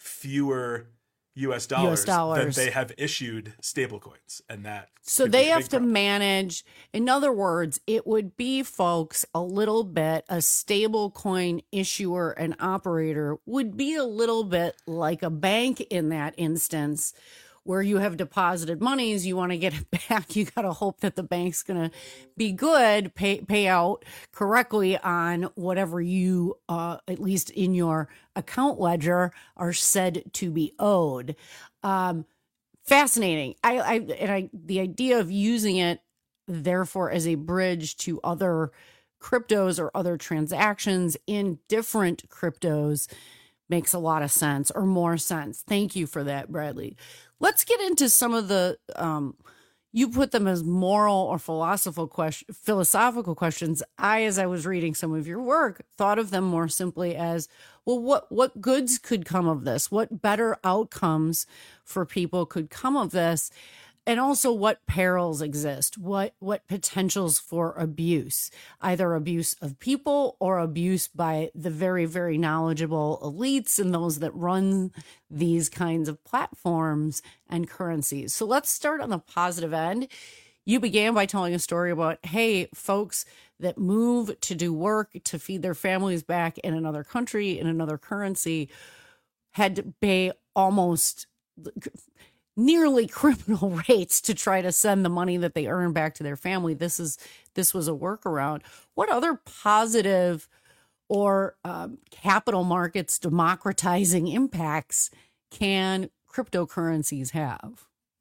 fewer U S dollars, U S dollars than they have issued stablecoins, and that so they have to manage. In other words, it would be, folks, a little bit a stablecoin issuer and operator would be a little bit like a bank in that instance, where you have deposited monies, you want to get it back. You got to hope that the bank's going to be good, pay pay out correctly on whatever you, uh, at least in your account ledger, are said to be owed. Um, fascinating. I, I and I the idea of using it, therefore, as a bridge to other cryptos or other transactions in different cryptos makes a lot of sense, or more sense. Thank you for that, Bradley. Let's get into some of the, um, you put them as moral or philosophical question, philosophical questions. I, as I was reading some of your work, thought of them more simply as, well, what, what goods could come of this? What better outcomes for people could come of this? And also what perils exist, what what potentials for abuse, either abuse of people or abuse by the very, very knowledgeable elites and those that run these kinds of platforms and currencies. So let's start on the positive end. You began by telling a story about, hey, folks that move to do work to feed their families back in another country, in another currency, had to pay almost nearly criminal rates to try to send the money that they earn back to their family. This is this was a workaround. What other positive or um, capital markets democratizing impacts can cryptocurrencies have?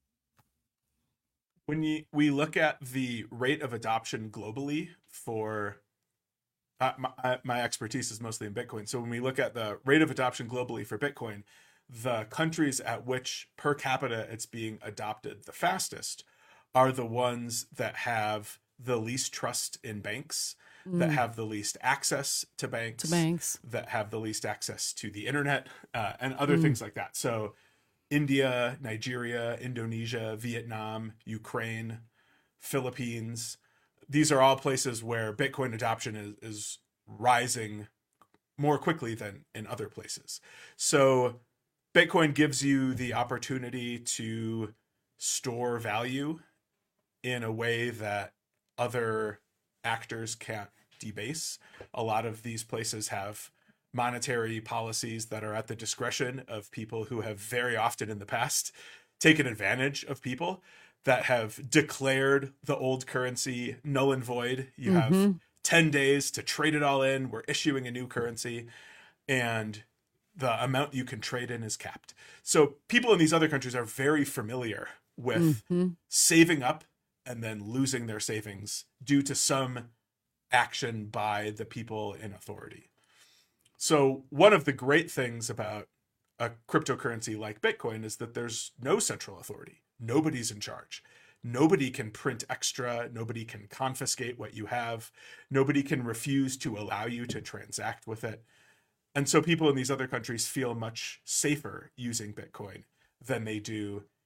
When you, we look at the rate of adoption globally for uh, my, my expertise is mostly in Bitcoin. So when we look at the rate of adoption globally for Bitcoin, the countries at which per capita it's being adopted the fastest are the ones that have the least trust in banks, mm. that have the least access to banks, to banks, that have the least access to the internet, uh, and other mm. things like that. So India, Nigeria, Indonesia, Vietnam, Ukraine, Philippines, these are all places where Bitcoin adoption is, is rising more quickly than in other places. So Bitcoin gives you the opportunity to store value in a way that other actors can't debase. A lot of these places have monetary policies that are at the discretion of people who have very often in the past taken advantage of people, that have declared the old currency null and void. You mm-hmm. have ten days to trade it all in. We're issuing a new currency, and the amount you can trade in is capped. So people in these other countries are very familiar with mm-hmm. saving up and then losing their savings due to some action by the people in authority. So one of the great things about a cryptocurrency like Bitcoin is that there's no central authority. Nobody's in charge. Nobody can print extra. Nobody can confiscate what you have. Nobody can refuse to allow you to transact with it. And so people in these other countries feel much safer using Bitcoin than they do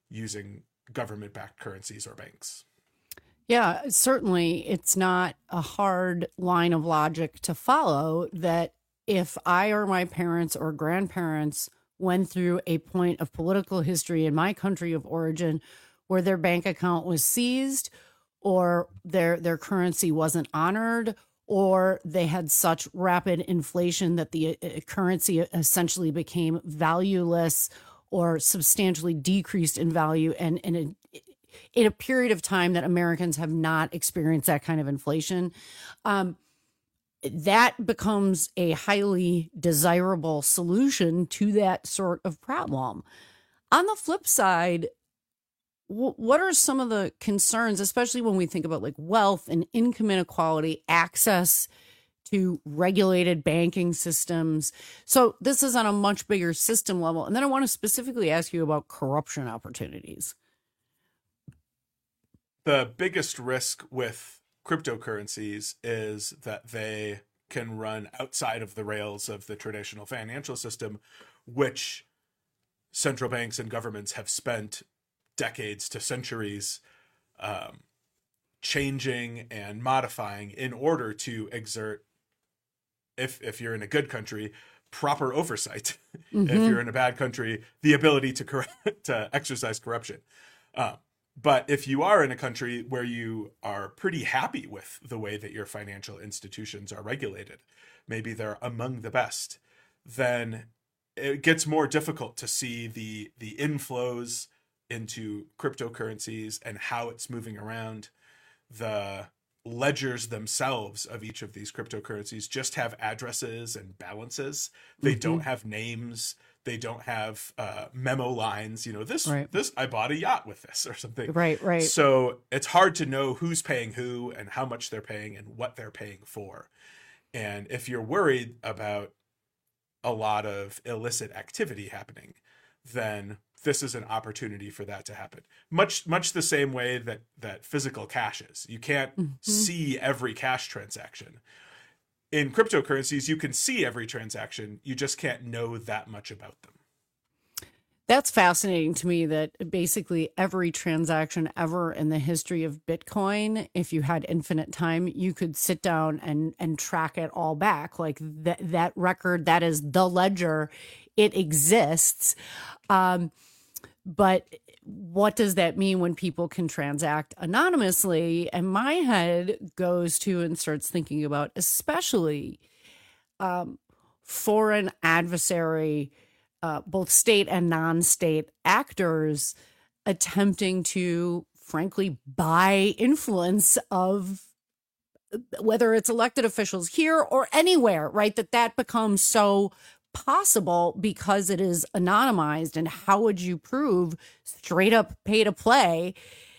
using government-backed currencies or banks. Yeah, certainly it's not a hard line of logic to follow that if I or my parents or grandparents went through a point of political history in my country of origin where their bank account was seized or their their currency wasn't honored or they had such rapid inflation that the uh, currency essentially became valueless or substantially decreased in value, and in a, in a period of time that Americans have not experienced that kind of inflation, um, that becomes a highly desirable solution to that sort of problem. On the flip side, w- what are some of the concerns, especially when we think about like wealth and income inequality, access to regulated banking systems? So this is on a much bigger system level. And then I want to specifically ask you about corruption opportunities. The biggest risk with cryptocurrencies is that they can run outside of the rails of the traditional financial system, which central banks and governments have spent decades to centuries um, changing and modifying in order to exert, if if you're in a good country, proper oversight. Mm-hmm. If you're in a bad country, the ability to cor- to exercise corruption. Uh, but if you are in a country where you are pretty happy with the way that your financial institutions are regulated, maybe they're among the best, then it gets more difficult to see the the inflows into cryptocurrencies and how it's moving around. The ledgers themselves of each of these cryptocurrencies just have addresses and balances. They mm-hmm. don't have names. They don't have uh, memo lines. You know, this, right. this, I bought a yacht with this or something. Right, right. So it's hard to know who's paying who and how much they're paying and what they're paying for. And if you're worried about a lot of illicit activity happening, then this is an opportunity for that to happen. Much, much the same way that, that physical cash is. You can't mm-hmm. see every cash transaction. In cryptocurrencies, you can see every transaction. You just can't know that much about them. That's fascinating to me that basically every transaction ever in the history of Bitcoin, if you had infinite time, you could sit down and, and track it all back. Like that, that record, that is the ledger. It exists. Um, but what does that mean when people can transact anonymously? And my head goes to and starts thinking about especially um, foreign adversary, uh, both state and non-state actors attempting to, frankly, buy influence of whether it's elected officials here or anywhere, right? That that becomes so possible because it is anonymized. And how would you prove straight up pay to play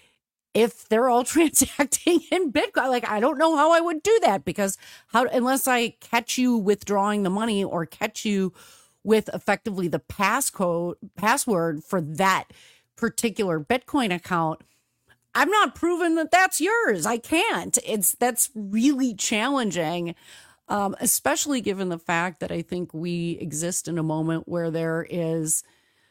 if they're all transacting in Bitcoin? Like, I don't know how I would do that, because how, unless I catch you withdrawing the money or catch you with effectively the passcode password for that particular Bitcoin account, I'm not proving that that's yours. I can't. It's that's really challenging. Um, especially given the fact that I think we exist in a moment where there is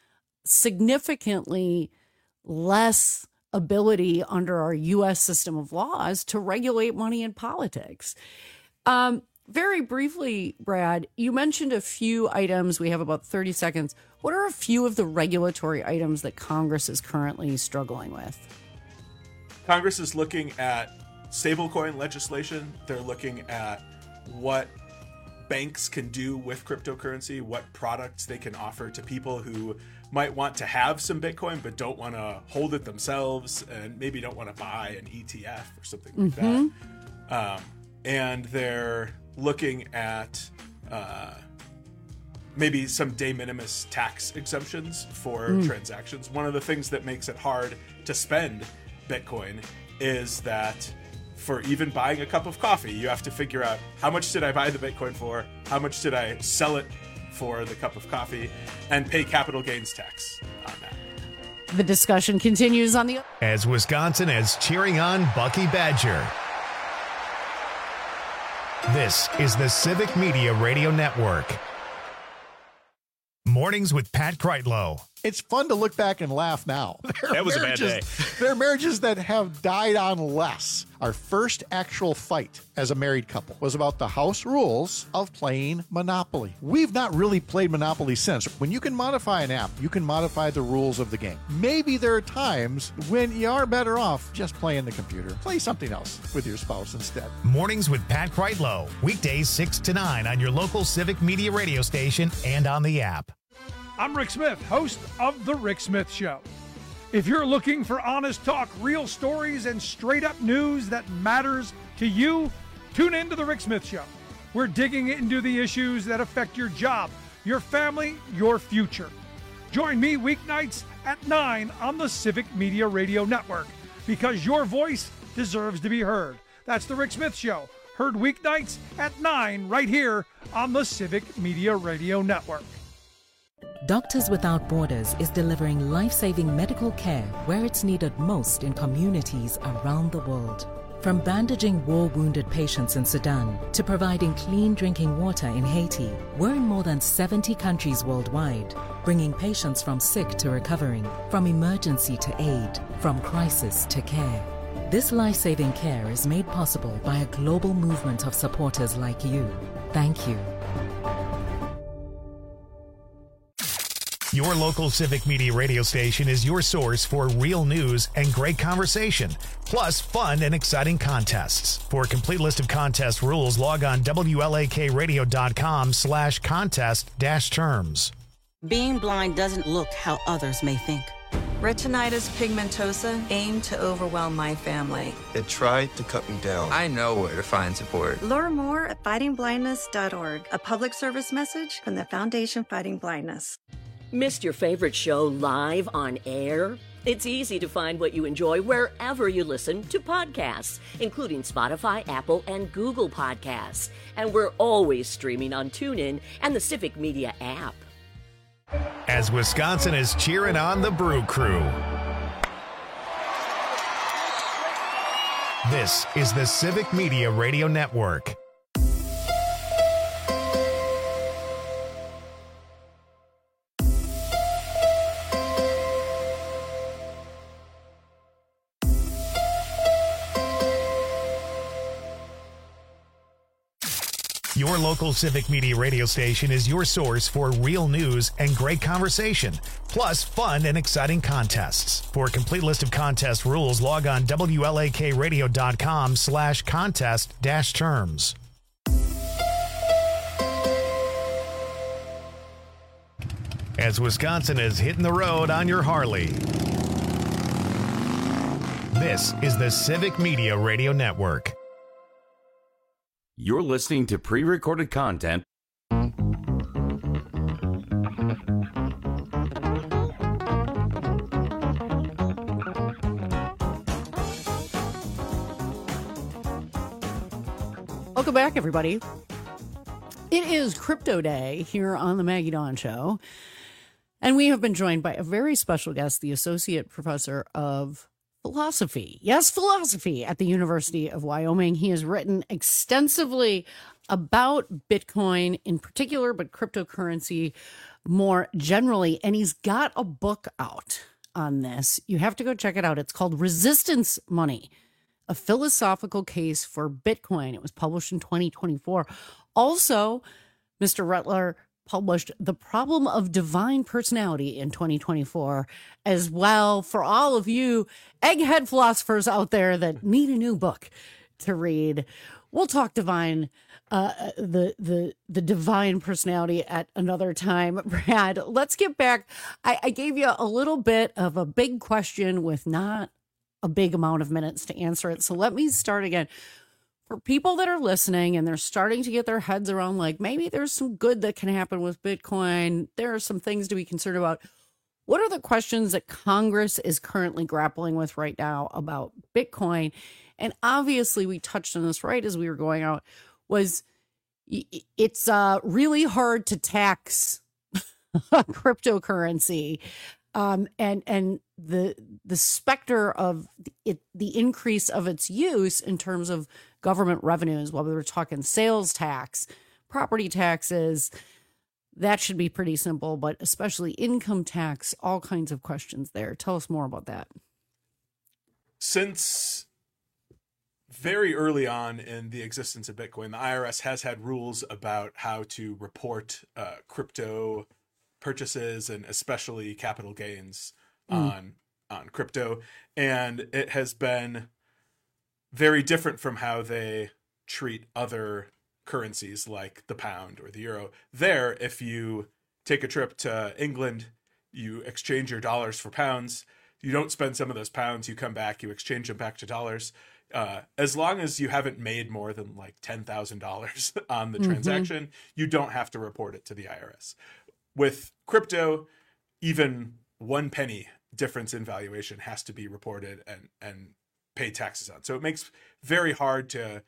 significantly less ability under our U S system of laws to regulate money in politics. Um, very briefly, Brad, you mentioned a few items. We have about thirty seconds. What are a few of the regulatory items that Congress is currently struggling with? Congress is looking at stablecoin legislation. They're looking at what banks can do with cryptocurrency, what products they can offer to people who might want to have some Bitcoin but don't want to hold it themselves and maybe don't want to buy an E T F or something like mm-hmm. that. Um, and they're looking at uh, maybe some de minimis tax exemptions for mm. transactions. One of the things that makes it hard to spend Bitcoin is that for even buying a cup of coffee, you have to figure out how much did I buy the Bitcoin for, how much did I sell it for the cup of coffee, and pay capital gains tax on that. The discussion continues on the... As Wisconsin is cheering on Bucky Badger. This is the Civic Media Radio Network. Mornings with Pat Kreitlow It's fun to look back and laugh now. There That was a bad marriages- day. There are marriages that have died on less. Our first actual fight as a married couple was about the house rules of playing Monopoly. We've not really played Monopoly since. When you can modify an app, you can modify the rules of the game. Maybe there are times when you are better off just playing the computer. Play something else with your spouse instead. Mornings with Pat Kreitlow. Weekdays six to nine on your local Civic Media radio station and on the app. I'm Rick Smith, host of The Rick Smith Show. If you're looking for honest talk, real stories, and straight-up news that matters to you, tune in to The Rick Smith Show. We're digging into the issues that affect your job, your family, your future. Join me weeknights at nine on the Civic Media Radio Network, because your voice deserves to be heard. That's The Rick Smith Show, heard weeknights at nine right here on the Civic Media Radio Network. Doctors Without Borders is delivering life-saving medical care where it's needed most in communities around the world. From bandaging war-wounded patients in Sudan to providing clean drinking water in Haiti, we're in more than seventy countries worldwide, bringing patients from sick to recovering, from emergency to aid, from crisis to care. This life-saving care is made possible by a global movement of supporters like you. Thank you. Your local Civic Media radio station is your source for real news and great conversation, plus fun and exciting contests. For a complete list of contest rules, log on W L A K radio dot com slash contest dash terms. Being blind doesn't look how others may think. Retinitis pigmentosa aimed to overwhelm my family. It tried to cut me down. I know where to find support. Learn more at fighting blindness dot org, a public service message from the Foundation Fighting Blindness. Missed your favorite show live on air? It's easy to find what you enjoy wherever you listen to podcasts, including Spotify, Apple, and Google Podcasts. And we're always streaming on TuneIn and the Civic Media app. As Wisconsin is cheering on the Brew Crew. This is the Civic Media Radio Network. Your local Civic Media radio station is your source for real news and great conversation, plus fun and exciting contests. For a complete list of contest rules, log on W L A K radio dot com slash contest dash terms. As Wisconsin is hitting the road on your Harley. This is the Civic Media Radio Network. You're listening to pre-recorded content. Welcome back, everybody. It is Crypto Day here on the Maggie Dawn Show, and we have been joined by a very special guest, the Associate Professor of Philosophy. Yes, philosophy at the University of Wyoming. He has written extensively about Bitcoin in particular, but cryptocurrency more generally. And he's got a book out on this. You have to go check it out. It's called Resistance Money, a philosophical case for Bitcoin. It was published in twenty twenty-four. Also, Mister Rutler published The Problem of Divine Personality in twenty twenty-four as well. For all of you egghead philosophers out there that need a new book to read, we'll talk divine, uh, the the the divine personality at another time. Brad, let's get back. I, I gave you a little bit of a big question with not a big amount of minutes to answer it. So let me start again. For people that are listening and they're starting to get their heads around, like, maybe there's some good that can happen with Bitcoin, there are some things to be concerned about. What are the questions that Congress is currently grappling with right now about Bitcoin? And obviously, we touched on this right as we were going out, was it's uh, really hard to tax cryptocurrency. Um, and and the the specter of it, the increase of its use in terms of government revenues, whether we're talking sales tax, property taxes, that should be pretty simple, but especially income tax, all kinds of questions there. Tell us more about that. Since very early on in the existence of Bitcoin, the I R S has had rules about how to report uh, crypto purchases and especially capital gains mm. on on crypto. And it has been very different from how they treat other currencies like the pound or the euro. There, if you take a trip to England, you exchange your dollars for pounds. You don't spend some of those pounds, you come back, you exchange them back to dollars. Uh, as long as you haven't made more than like ten thousand dollars on the mm-hmm. transaction, you don't have to report it to the I R S. With crypto, even one penny difference in valuation has to be reported and, and pay taxes on. So it makes very hard to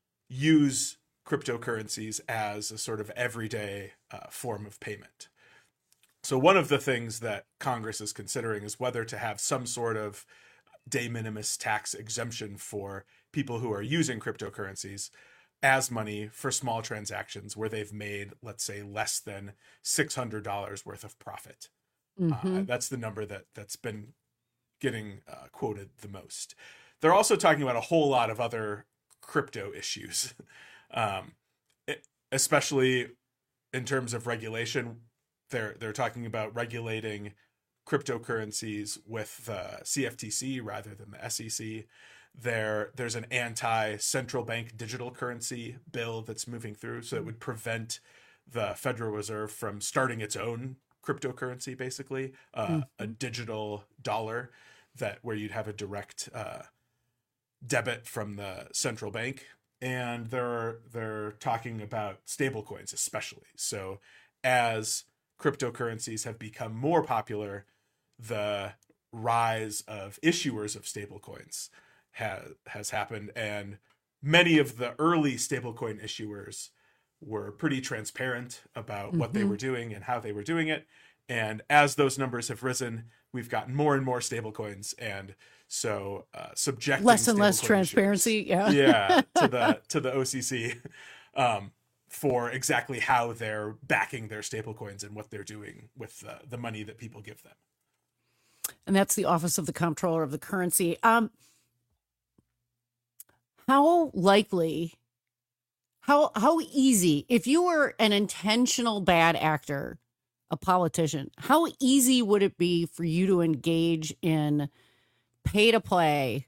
use cryptocurrencies as a sort of everyday uh, form of payment. So one of the things that Congress is considering is whether to have some sort of de minimis tax exemption for people who are using cryptocurrencies as money for small transactions where they've made, let's say, less than six hundred dollars worth of profit. Mm-hmm. Uh, that's the number that, that's been getting uh, quoted the most. They're also talking about a whole lot of other crypto issues, um, it, especially in terms of regulation. They're they're talking about regulating cryptocurrencies with the C F T C rather than the S E C. There, there's an anti-central bank digital currency bill that's moving through, so it would prevent the Federal Reserve from starting its own cryptocurrency, basically, uh, mm-hmm. a digital dollar that where you'd have a direct uh, debit from the central bank. And they're they're talking about stablecoins, especially. So as cryptocurrencies have become more popular, the rise of issuers of stablecoins has has happened, and many of the early stablecoin issuers were pretty transparent about mm-hmm. what they were doing and how they were doing it. And as those numbers have risen, we've gotten more and more stablecoins, and so uh, subjecting less and less transparency, issuers, yeah, yeah, to the to the O C C. Um, for exactly how they're backing their stablecoins and what they're doing with the, the money that people give them. And that's the Office of the Comptroller of the Currency. Um, how likely, how how easy, if you were an intentional bad actor, a politician, how easy would it be for you to engage in pay to play,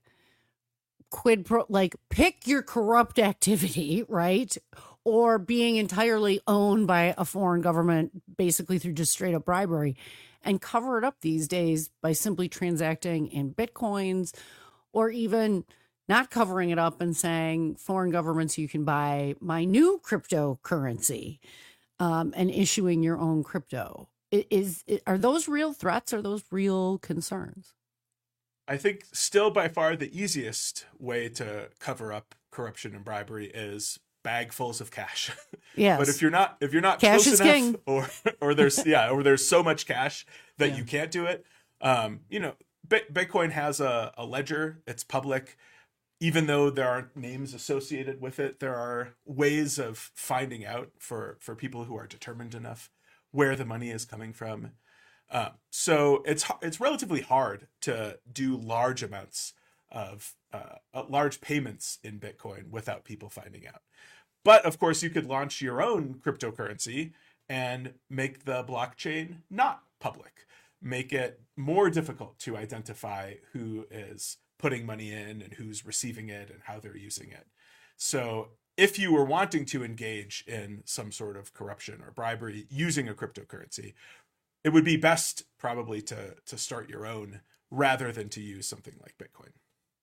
quid pro, like pick your corrupt activity, right? Or being entirely owned by a foreign government, basically through just straight up bribery, and cover it up these days by simply transacting in Bitcoins, or even not covering it up and saying, foreign governments, you can buy my new cryptocurrency, um, and issuing your own crypto. Is, is are those real threats? Are those real concerns? I think still by far the easiest way to cover up corruption and bribery is bagfuls of cash. Yes. But if you're not if you're not cash close is enough, king. or or there's yeah, or there's so much cash that Yeah. you can't do it. Um, you know, Bit- Bitcoin has a, a ledger. It's public. Even though there aren't names associated with it, there are ways of finding out for for people who are determined enough where the money is coming from. Uh, so it's it's relatively hard to do large amounts of uh, uh, large payments in Bitcoin without people finding out. But of course, you could launch your own cryptocurrency and make the blockchain not public, make it more difficult to identify who is putting money in and who's receiving it and how they're using it. So if you were wanting to engage in some sort of corruption or bribery using a cryptocurrency, it would be best probably to to start your own rather than to use something like Bitcoin.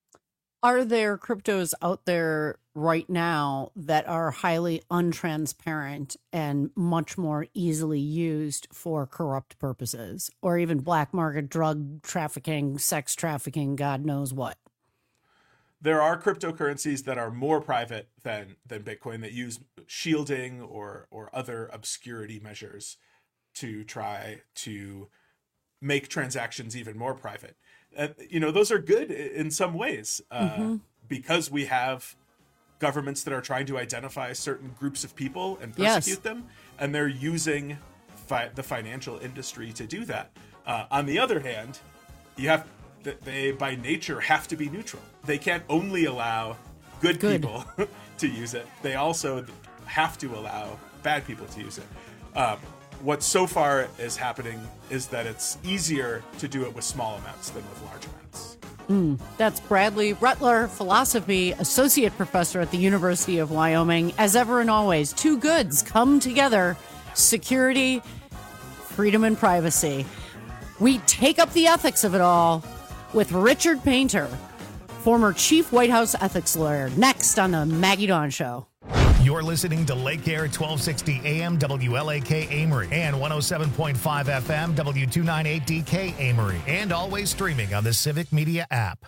Are there cryptos out there right now that are highly untransparent and much more easily used for corrupt purposes, or even black market drug trafficking, sex trafficking, God knows what? There are cryptocurrencies that are more private than than Bitcoin that use shielding or or other obscurity measures to try to make transactions even more private. Uh, you know, those are good in some ways uh, mm-hmm. because we have governments that are trying to identify certain groups of people and persecute yes. them, and they're using fi- the financial industry to do that. Uh, on the other hand, you have they by nature have to be neutral. They can't only allow good, good. people to use it. They also have to allow bad people to use it. Um, what so far is happening is that it's easier to do it with small amounts than with large amounts. Mm, that's Bradley Rutler, philosophy associate professor at the University of Wyoming. As ever and always, two goods come together: security, freedom, and privacy. We take up the ethics of it all with Richard Painter, former chief White House ethics lawyer, next on the Maggie Dawn Show. You're listening to Lake Air twelve sixty A M W L A K Amory and one oh seven point five F M W two ninety-eight D K Amory, and always streaming on the Civic Media app.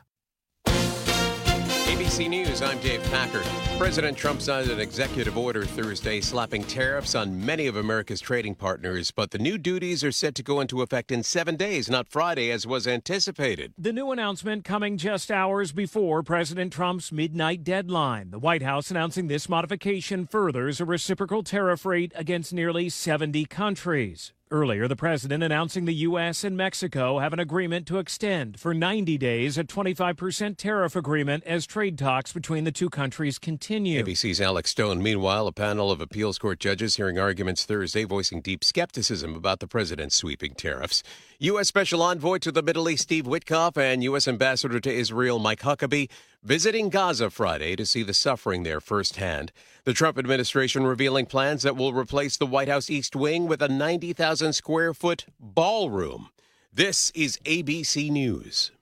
A B C News, I'm Dave Packard. President Trump signed an executive order Thursday slapping tariffs on many of America's trading partners, but the new duties are set to go into effect in seven days, not Friday, as was anticipated. The new announcement coming just hours before President Trump's midnight deadline. The White House announcing this modification furthers a reciprocal tariff rate against nearly seventy countries. Earlier, the president announcing the U S and Mexico have an agreement to extend for ninety days a twenty-five percent tariff agreement as trade talks between the two countries continue. A B C's Alex Stone. Meanwhile, a panel of appeals court judges hearing arguments Thursday voicing deep skepticism about the president's sweeping tariffs. U S Special Envoy to the Middle East Steve Witkoff and U S Ambassador to Israel Mike Huckabee visiting Gaza Friday to see the suffering there firsthand. The Trump administration revealing plans that will replace the White House East Wing with a ninety thousand square foot ballroom. This is A B C News.